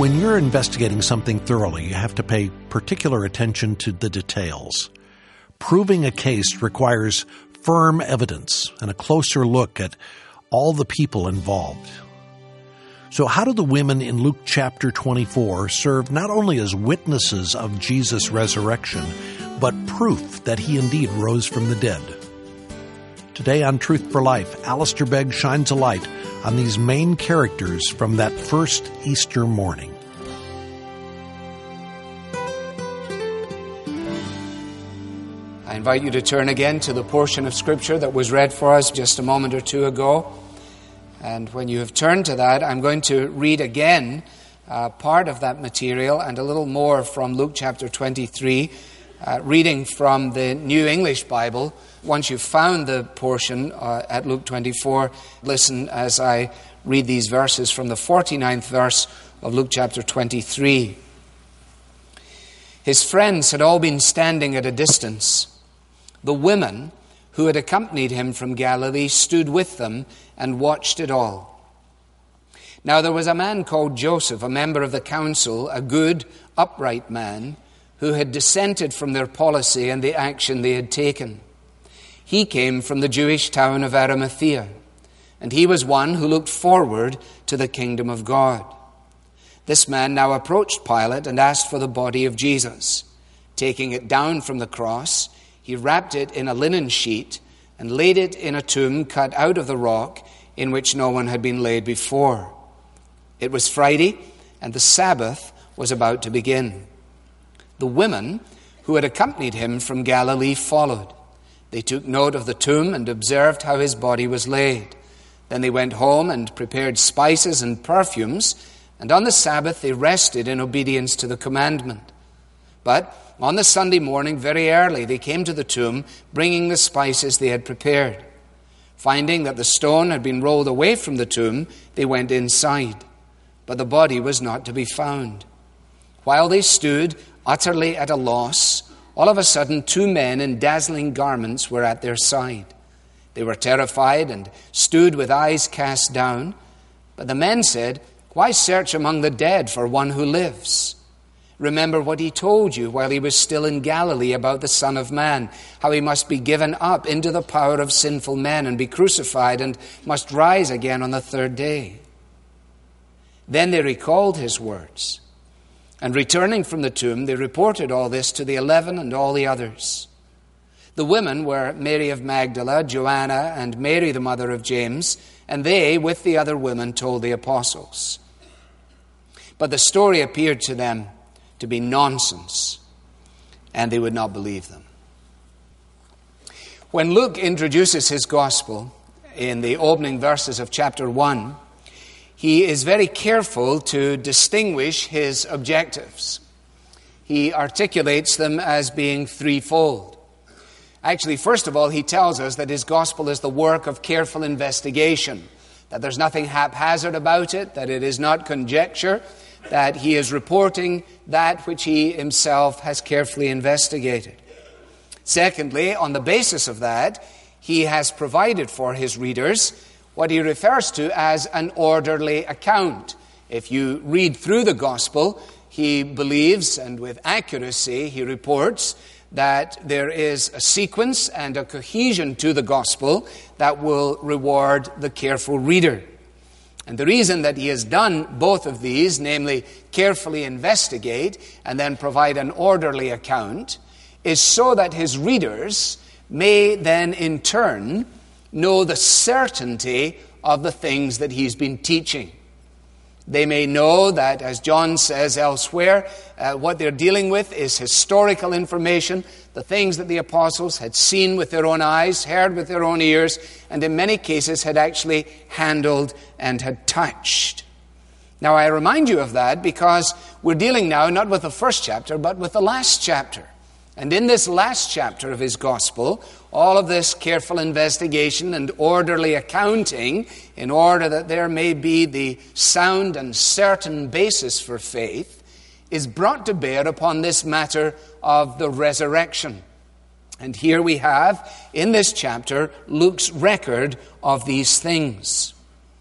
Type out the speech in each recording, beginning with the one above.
When you're investigating something thoroughly, you have to pay particular attention to the details. Proving a case requires firm evidence and a closer look at all the people involved. So how do the women in Luke chapter 24 serve not only as witnesses of Jesus' resurrection, but proof that he indeed rose from the dead? Today on Truth for Life, Alistair Begg shines a light on these main characters from that first Easter morning. I invite you to turn again to the portion of Scripture that was read for us just a moment or two ago. And when you have turned to that, I'm going to read again part of that material and a little more from Luke chapter 23, reading from the New English Bible. Once you've found the portion at Luke 24, listen as I read these verses from the 49th verse of Luke chapter 23. His friends had all been standing at a distance. The women who had accompanied him from Galilee stood with them and watched it all. Now there was a man called Joseph, a member of the council, a good, upright man, who had dissented from their policy and the action they had taken. He came from the Jewish town of Arimathea, and he was one who looked forward to the kingdom of God. This man now approached Pilate and asked for the body of Jesus. Taking it down from the cross, he wrapped it in a linen sheet and laid it in a tomb cut out of the rock in which no one had been laid before. It was Friday, and the Sabbath was about to begin. The women who had accompanied him from Galilee followed. They took note of the tomb and observed how his body was laid. Then they went home and prepared spices and perfumes, and on the Sabbath they rested in obedience to the commandment. But on the Sunday morning, very early, they came to the tomb, bringing the spices they had prepared. Finding that the stone had been rolled away from the tomb, they went inside, but the body was not to be found. While they stood, utterly at a loss, all of a sudden 2 men in dazzling garments were at their side. They were terrified and stood with eyes cast down. But the men said, "Why search among the dead for one who lives? Remember what he told you while he was still in Galilee about the Son of Man, how he must be given up into the power of sinful men and be crucified and must rise again on the 3rd day." Then they recalled his words. And returning from the tomb, they reported all this to the 11 and all the others. The women were Mary of Magdala, Joanna, and Mary the mother of James, and they, with the other women, told the apostles. But the story appeared to them to be nonsense, and they would not believe them. When Luke introduces his gospel in the opening verses of chapter 1, he is very careful to distinguish his objectives. He articulates them as being threefold. Actually, first of all, he tells us that his gospel is the work of careful investigation, that there's nothing haphazard about it, that it is not conjecture, that he is reporting that which he himself has carefully investigated. Secondly, on the basis of that, he has provided for his readers what he refers to as an orderly account. If you read through the gospel, he believes, and with accuracy he reports, that there is a sequence and a cohesion to the gospel that will reward the careful reader. And the reason that he has done both of these, namely carefully investigate and then provide an orderly account, is so that his readers may then in turn know the certainty of the things that he's been teaching. They may know that, as John says elsewhere, what they're dealing with is historical information, the things that the apostles had seen with their own eyes, heard with their own ears, and in many cases had actually handled and had touched. Now I remind you of that because we're dealing now not with the first chapter, but with the last chapter. And in this last chapter of his gospel, all of this careful investigation and orderly accounting, in order that there may be the sound and certain basis for faith, is brought to bear upon this matter of the resurrection. And here we have, in this chapter, Luke's record of these things.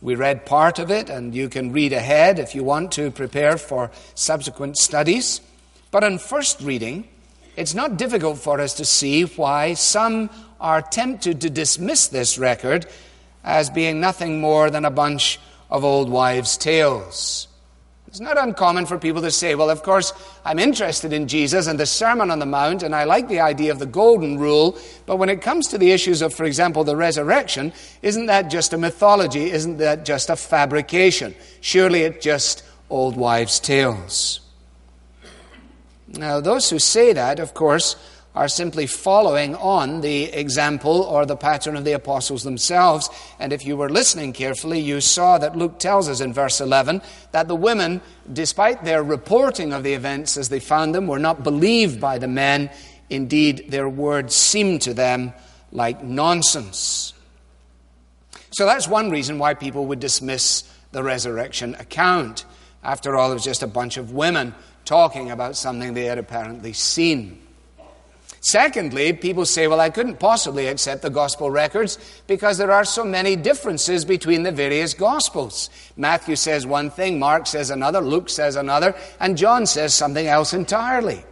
We read part of it, and you can read ahead if you want to prepare for subsequent studies. But on first reading, it's not difficult for us to see why some are tempted to dismiss this record as being nothing more than a bunch of old wives' tales. It's not uncommon for people to say, well, of course, I'm interested in Jesus and the Sermon on the Mount, and I like the idea of the golden rule, but when it comes to the issues of, for example, the resurrection, isn't that just a mythology? Isn't that just a fabrication? Surely it's just old wives' tales. Now, those who say that, of course, are simply following on the example or the pattern of the apostles themselves. And if you were listening carefully, you saw that Luke tells us in verse 11 that the women, despite their reporting of the events as they found them, were not believed by the men. Indeed, their words seemed to them like nonsense. So that's one reason why people would dismiss the resurrection account. After all, it was just a bunch of women talking about something they had apparently seen. Secondly, people say, well, I couldn't possibly accept the gospel records because there are so many differences between the various gospels. Matthew says one thing, Mark says another, Luke says another, and John says something else entirely.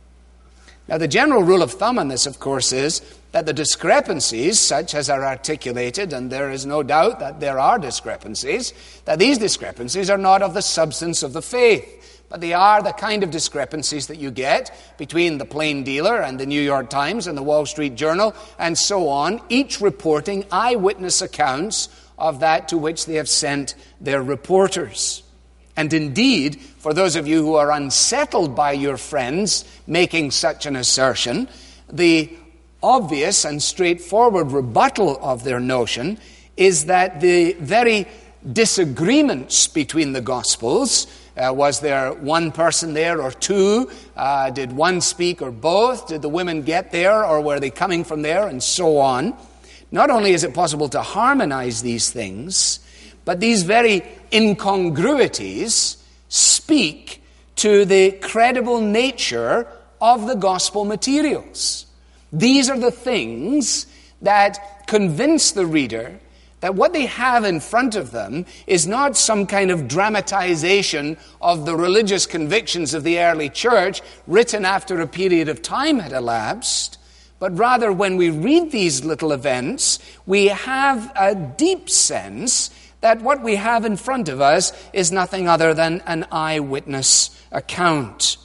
Now, the general rule of thumb on this, of course, is that the discrepancies, such as are articulated, and there is no doubt that there are discrepancies, that these discrepancies are not of the substance of the faith. But they are the kind of discrepancies that you get between the Plain Dealer and the New York Times and the Wall Street Journal and so on, each reporting eyewitness accounts of that to which they have sent their reporters. And indeed, for those of you who are unsettled by your friends making such an assertion, the obvious and straightforward rebuttal of their notion is that the very disagreements between the Gospels, was there one person there or two? Did one speak or both? Did the women get there or were they coming from there? And so on. Not only is it possible to harmonize these things, but these very incongruities speak to the credible nature of the gospel materials. These are the things that convince the reader that what they have in front of them is not some kind of dramatization of the religious convictions of the early church written after a period of time had elapsed, but rather when we read these little events, we have a deep sense that what we have in front of us is nothing other than an eyewitness account.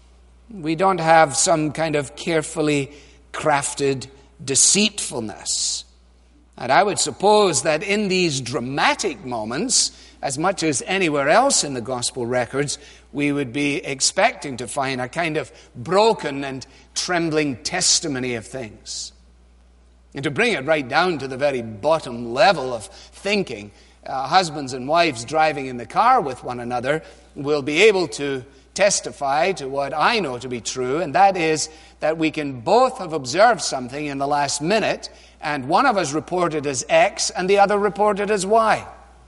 We don't have some kind of carefully crafted deceitfulness. And I would suppose that in these dramatic moments, as much as anywhere else in the gospel records, we would be expecting to find a kind of broken and trembling testimony of things. And to bring it right down to the very bottom level of thinking, husbands and wives driving in the car with one another will be able to testify to what I know to be true, and that is that we can both have observed something in the last minute, and one of us reported as X and the other reported as Y.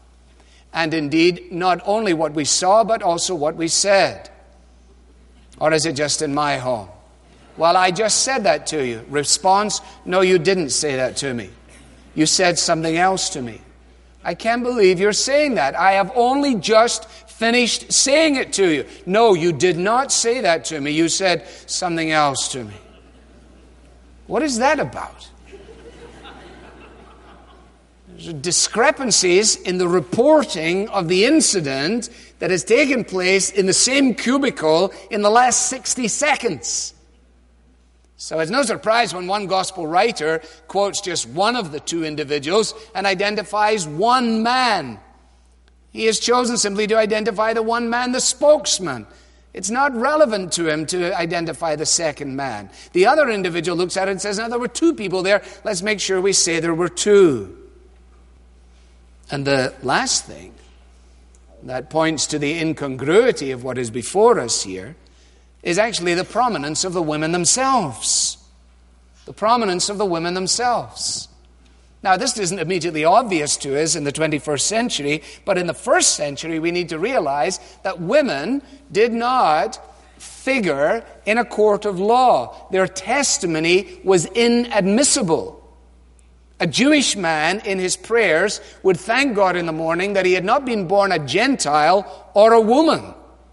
And indeed, not only what we saw, but also what we said. Or is it just in my home? Well, I just said that to you. Response, no, you didn't say that to me. You said something else to me. I can't believe you're saying that. I have only just finished saying it to you. No, you did not say that to me. You said something else to me. What is that about? There's discrepancies in the reporting of the incident that has taken place in the same cubicle in the last 60 seconds. So it's no surprise when one gospel writer quotes just one of the two individuals and identifies one man. He has chosen simply to identify the one man, the spokesman. It's not relevant to him to identify the second man. The other individual looks at it and says, now there were two people there. Let's make sure we say there were two. And the last thing that points to the incongruity of what is before us here is actually the prominence of the women themselves. The prominence of the women themselves. Now, this isn't immediately obvious to us in the 21st century, but in the first century we need to realize that women did not figure in a court of law. Their testimony was inadmissible. A Jewish man in his prayers would thank God in the morning that he had not been born a Gentile or a woman.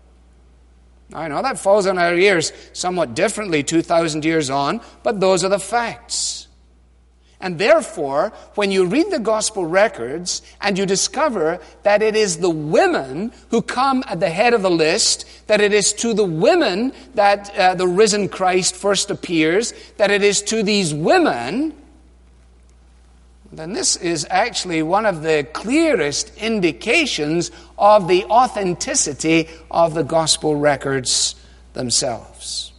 I know that falls on our ears somewhat differently 2,000 years on, but those are the facts. And therefore, when you read the gospel records and you discover that it is the women who come at the head of the list, that it is to the women that the risen Christ first appears, that it is to these women, then this is actually one of the clearest indications of the authenticity of the gospel records themselves.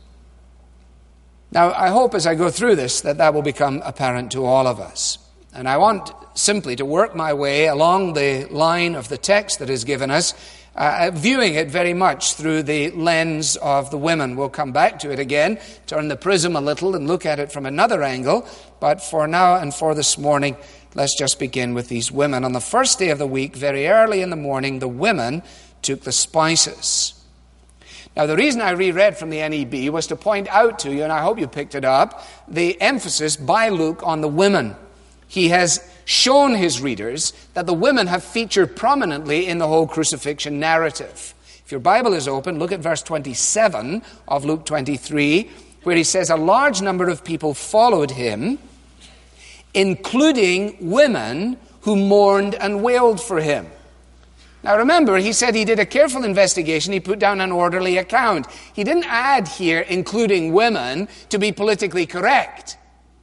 Now, I hope as I go through this that will become apparent to all of us. And I want simply to work my way along the line of the text that is given us, viewing it very much through the lens of the women. We'll come back to it again, turn the prism a little and look at it from another angle. But for now and for this morning, let's just begin with these women. On the first day of the week, very early in the morning, the women took the spices. Now, the reason I reread from the NEB was to point out to you, and I hope you picked it up, the emphasis by Luke on the women. He has shown his readers that the women have featured prominently in the whole crucifixion narrative. If your Bible is open, look at verse 27 of Luke 23, where he says, "A large number of people followed him, including women who mourned and wailed for him." Now remember, he said he did a careful investigation. He put down an orderly account. He didn't add here, including women, to be politically correct.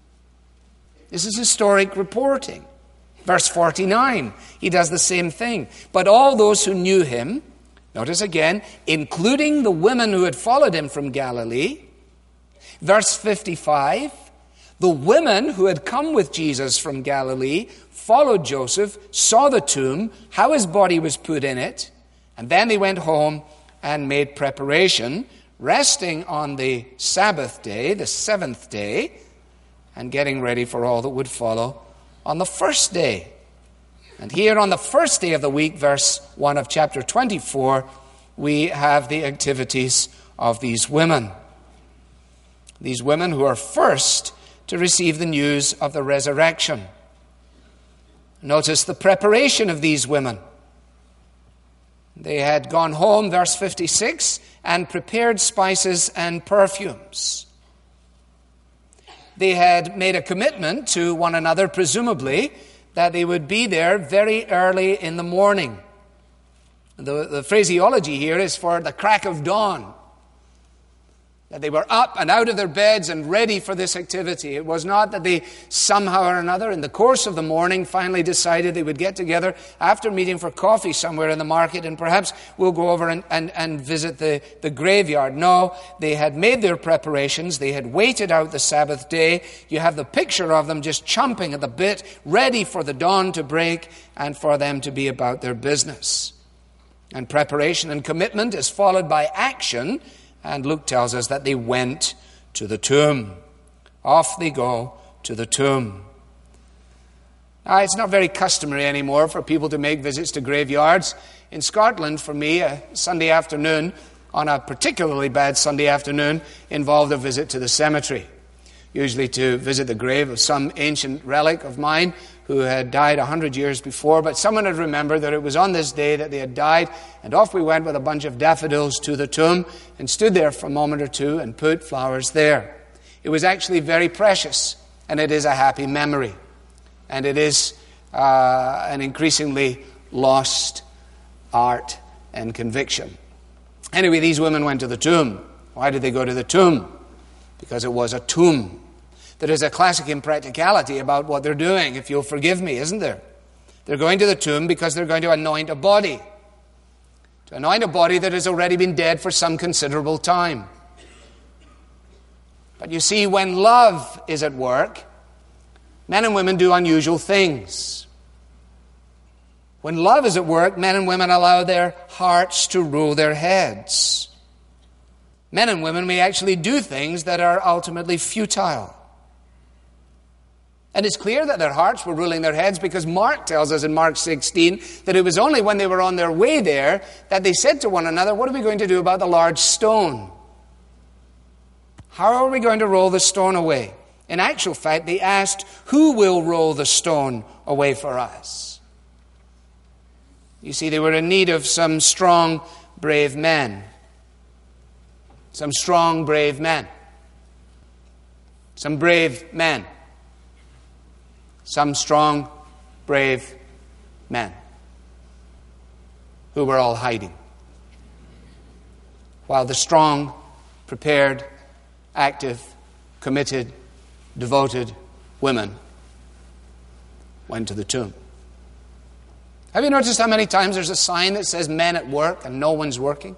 This is historic reporting. Verse 49, he does the same thing. "But all those who knew him," notice again, "including the women who had followed him from Galilee." Verse 55, "The women who had come with Jesus from Galilee followed Joseph, saw the tomb, how his body was put in it, and then they went home and made preparation, resting on the Sabbath day, the seventh day, and getting ready for all that would follow on the first day." And here on the first day of the week, verse 1 of chapter 24, we have the activities of these women. These women who are first to receive the news of the resurrection. Notice the preparation of these women. They had gone home, verse 56, and prepared spices and perfumes. They had made a commitment to one another, presumably, that they would be there very early in the morning. The phraseology here is for the crack of dawn. That they were up and out of their beds and ready for this activity. It was not that they somehow or another in the course of the morning finally decided they would get together after meeting for coffee somewhere in the market and perhaps we'll go over and visit the graveyard. No, they had made their preparations. They had waited out the Sabbath day. You have the picture of them just chomping at the bit, ready for the dawn to break and for them to be about their business. And preparation and commitment is followed by action. And Luke tells us that they went to the tomb. Off they go to the tomb. Now, it's not very customary anymore for people to make visits to graveyards. In Scotland, for me, a Sunday afternoon, on a particularly bad Sunday afternoon, involved a visit to the cemetery. Usually to visit the grave of some ancient relic of mine who had died 100 years before, but someone had remembered that it was on this day that they had died, and off we went with a bunch of daffodils to the tomb and stood there for a moment or two and put flowers there. It was actually very precious, and it is a happy memory, and it is an increasingly lost art and conviction. Anyway, these women went to the tomb. Why did they go to the tomb? Because it was a tomb. There is a classic impracticality about what they're doing, if you'll forgive me, isn't there? They're going to the tomb because they're going to anoint a body. To anoint a body that has already been dead for some considerable time. But you see, when love is at work, men and women do unusual things. When love is at work, men and women allow their hearts to rule their heads. Men and women may actually do things that are ultimately futile. And it's clear that their hearts were ruling their heads because Mark tells us in Mark 16 that it was only when they were on their way there that they said to one another, "What are we going to do about the large stone? How are we going to roll the stone away?" In actual fact, they asked, "Who will roll the stone away for us?" You see, they were in need of some strong, brave men. Some strong, brave men. Some brave men. Some strong, brave men who were all hiding. While the strong, prepared, active, committed, devoted women went to the tomb. Have you noticed how many times there's a sign that says men at work and no one's working?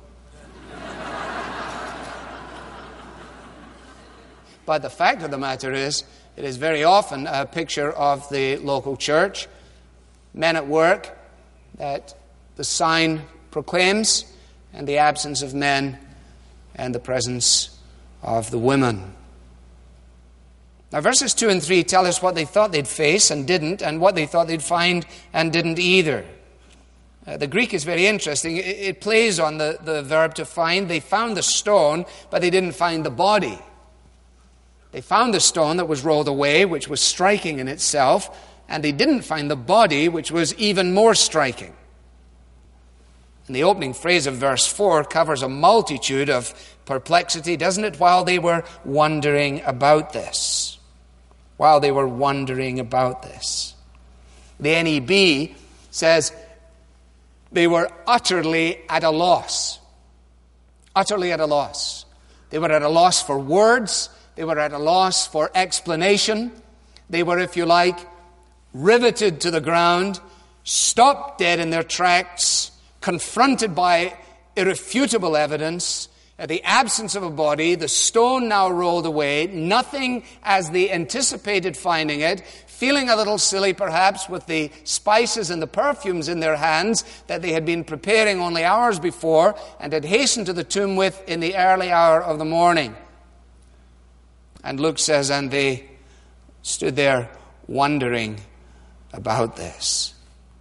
But the fact of the matter is, it is very often a picture of the local church, men at work, that the sign proclaims, and the absence of men and the presence of the women. Now, verses 2 and 3 tell us what they thought they'd face and didn't, and what they thought they'd find and didn't either. The Greek is very interesting. It plays on the verb to find. They found the stone, but they didn't find the body. They found the stone that was rolled away, which was striking in itself, and they didn't find the body, which was even more striking. And the opening phrase of verse 4 covers a multitude of perplexity, doesn't it? While they were wondering about this. While they were wondering about this. The NEB says they were utterly at a loss. Utterly at a loss. They were at a loss for words. They were at a loss for explanation. They were, if you like, riveted to the ground, stopped dead in their tracks, confronted by irrefutable evidence, the absence of a body, the stone now rolled away, nothing as they anticipated finding it, feeling a little silly perhaps with the spices and the perfumes in their hands that they had been preparing only hours before and had hastened to the tomb with in the early hour of the morning. And Luke says, and they stood there wondering about this.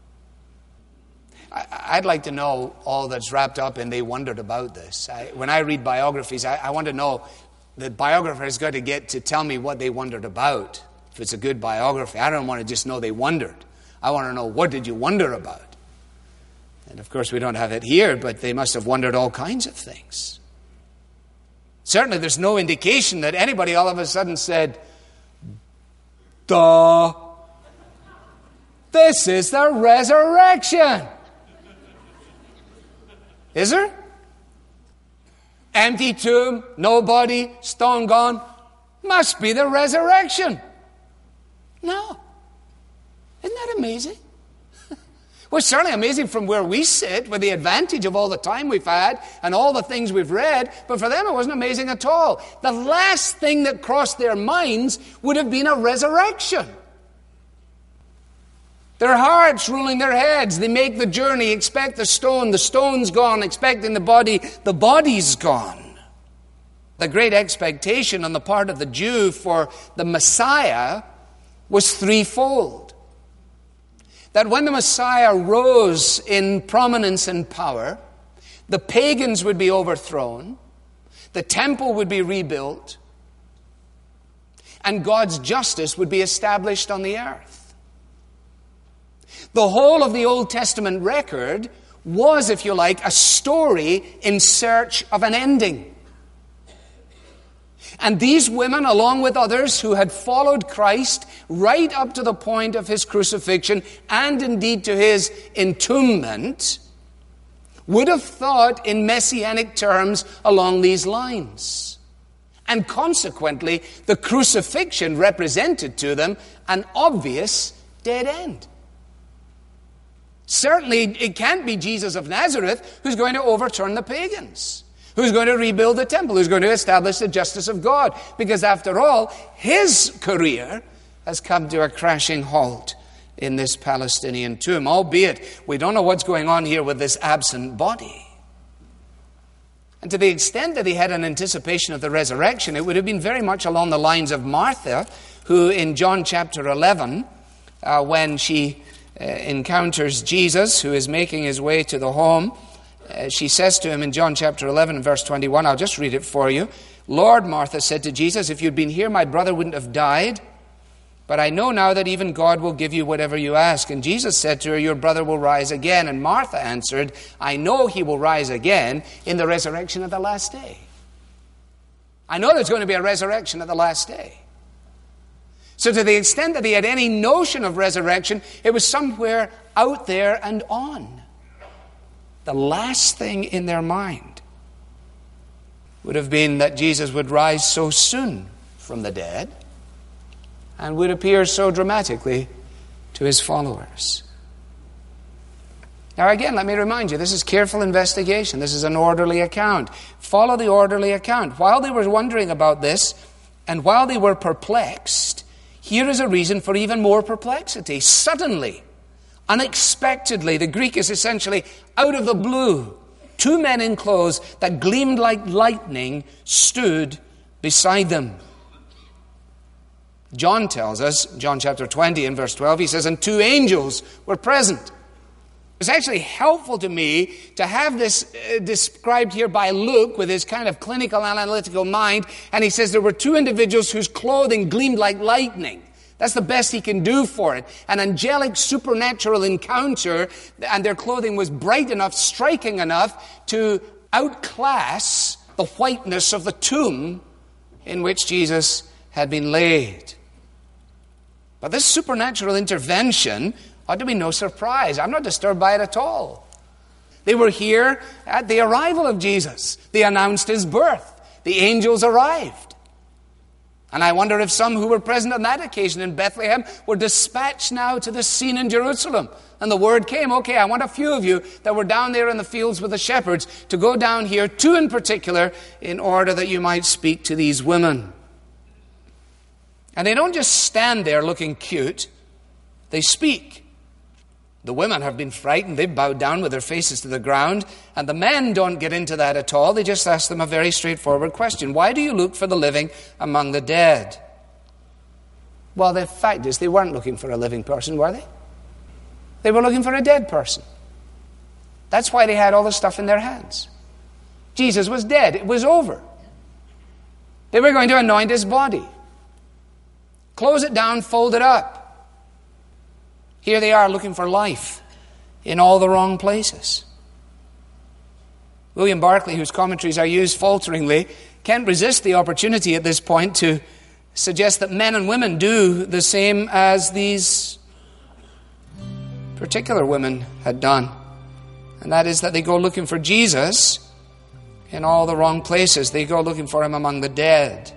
I'd like to know all that's wrapped up in they wondered about this. When I read biographies, I want to know, the biographer has got to get to tell me what they wondered about. If it's a good biography, I don't want to just know they wondered. I want to know, what did you wonder about? And of course we don't have it here, but they must have wondered all kinds of things. Certainly there's no indication that anybody all of a sudden said, duh, this is the resurrection. Is there? Empty tomb, nobody, stone gone. Must be the resurrection. No. Isn't that amazing? Well, certainly amazing from where we sit, with the advantage of all the time we've had and all the things we've read, but for them it wasn't amazing at all. The last thing that crossed their minds would have been a resurrection. Their hearts ruling their heads. They make the journey, expect the stone's gone, expecting the body's gone. The great expectation on the part of the Jew for the Messiah was threefold. That when the Messiah rose in prominence and power, the pagans would be overthrown, the temple would be rebuilt, and God's justice would be established on the earth. The whole of the Old Testament record was, if you like, a story in search of an ending. And these women, along with others who had followed Christ right up to the point of his crucifixion and indeed to his entombment, would have thought in messianic terms along these lines. And consequently, the crucifixion represented to them an obvious dead end. Certainly, it can't be Jesus of Nazareth who's going to overturn the pagans, who's going to rebuild the temple, who's going to establish the justice of God. Because after all, his career has come to a crashing halt in this Palestinian tomb, albeit we don't know what's going on here with this absent body. And to the extent that he had an anticipation of the resurrection, it would have been very much along the lines of Martha, who in John chapter 11, when she encounters Jesus, who is making his way to the home, she says to him in John chapter 11 and verse 21, I'll just read it for you. "Lord," Martha said to Jesus, "if you'd been here, my brother wouldn't have died. But I know now that even God will give you whatever you ask." And Jesus said to her, "Your brother will rise again." And Martha answered, "I know he will rise again in the resurrection at the last day." I know there's going to be a resurrection at the last day. So to the extent that they had any notion of resurrection, it was somewhere out there and on. The last thing in their mind would have been that Jesus would rise so soon from the dead and would appear so dramatically to his followers. Now again, let me remind you, this is careful investigation. This is an orderly account. Follow the orderly account. While they were wondering about this, and while they were perplexed, here is a reason for even more perplexity. Suddenly, unexpectedly, the Greek is essentially out of the blue, two men in clothes that gleamed like lightning stood beside them. John tells us, John chapter 20 and verse 12, he says, "And two angels were present." It's actually helpful to me to have this described here by Luke with his kind of clinical analytical mind. And he says there were two individuals whose clothing gleamed like lightning. That's the best he can do for it. An angelic supernatural encounter, and their clothing was bright enough, striking enough to outclass the whiteness of the tomb in which Jesus had been laid. But this supernatural intervention ought to be no surprise. I'm not disturbed by it at all. They were here at the arrival of Jesus. They announced his birth. The angels arrived. And I wonder if some who were present on that occasion in Bethlehem were dispatched now to the scene in Jerusalem. And the word came, okay, I want a few of you that were down there in the fields with the shepherds to go down here, two in particular, in order that you might speak to these women. And they don't just stand there looking cute. They speak. The women have been frightened. They've bowed down with their faces to the ground. And the men don't get into that at all. They just ask them a very straightforward question. Why do you look for the living among the dead? Well, the fact is they weren't looking for a living person, were they? They were looking for a dead person. That's why they had all the stuff in their hands. Jesus was dead. It was over. They were going to anoint his body. Close it down, fold it up. Here they are looking for life in all the wrong places. William Barclay, whose commentaries are used falteringly, can't resist the opportunity at this point to suggest that men and women do the same as these particular women had done. And that is that they go looking for Jesus in all the wrong places. They go looking for him among the dead.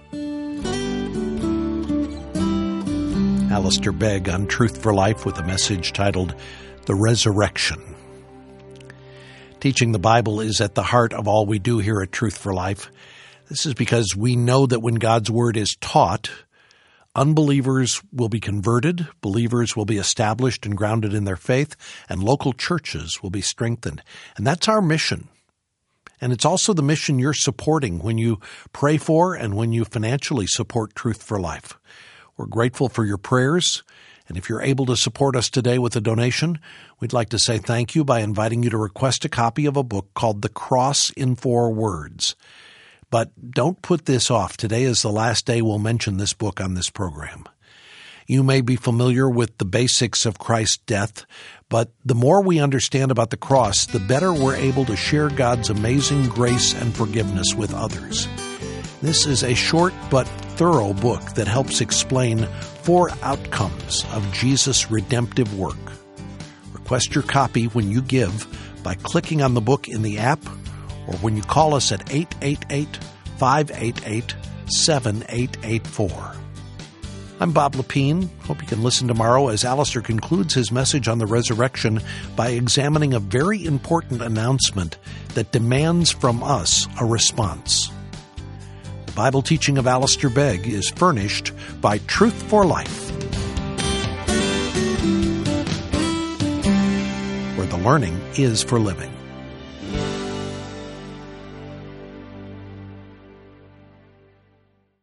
Alistair Begg on Truth for Life with a message titled The Resurrection. Teaching the Bible is at the heart of all we do here at Truth for Life. This is because we know that when God's Word is taught, unbelievers will be converted, believers will be established and grounded in their faith, and local churches will be strengthened. And that's our mission. And it's also the mission you're supporting when you pray for and when you financially support Truth for Life. We're grateful for your prayers, and if you're able to support us today with a donation, we'd like to say thank you by inviting you to request a copy of a book called The Cross in 4 Words. But don't put this off. Today is the last day we'll mention this book on this program. You may be familiar with the basics of Christ's death, but the more we understand about the cross, the better we're able to share God's amazing grace and forgiveness with others. This is a short but thorough book that helps explain 4 outcomes of Jesus' redemptive work. Request your copy when you give by clicking on the book in the app or when you call us at 888-588-7884. I'm Bob Lepine. Hope you can listen tomorrow as Alistair concludes his message on the resurrection by examining a very important announcement that demands from us a response. Bible teaching of Alistair Begg is furnished by Truth for Life, where the learning is for living.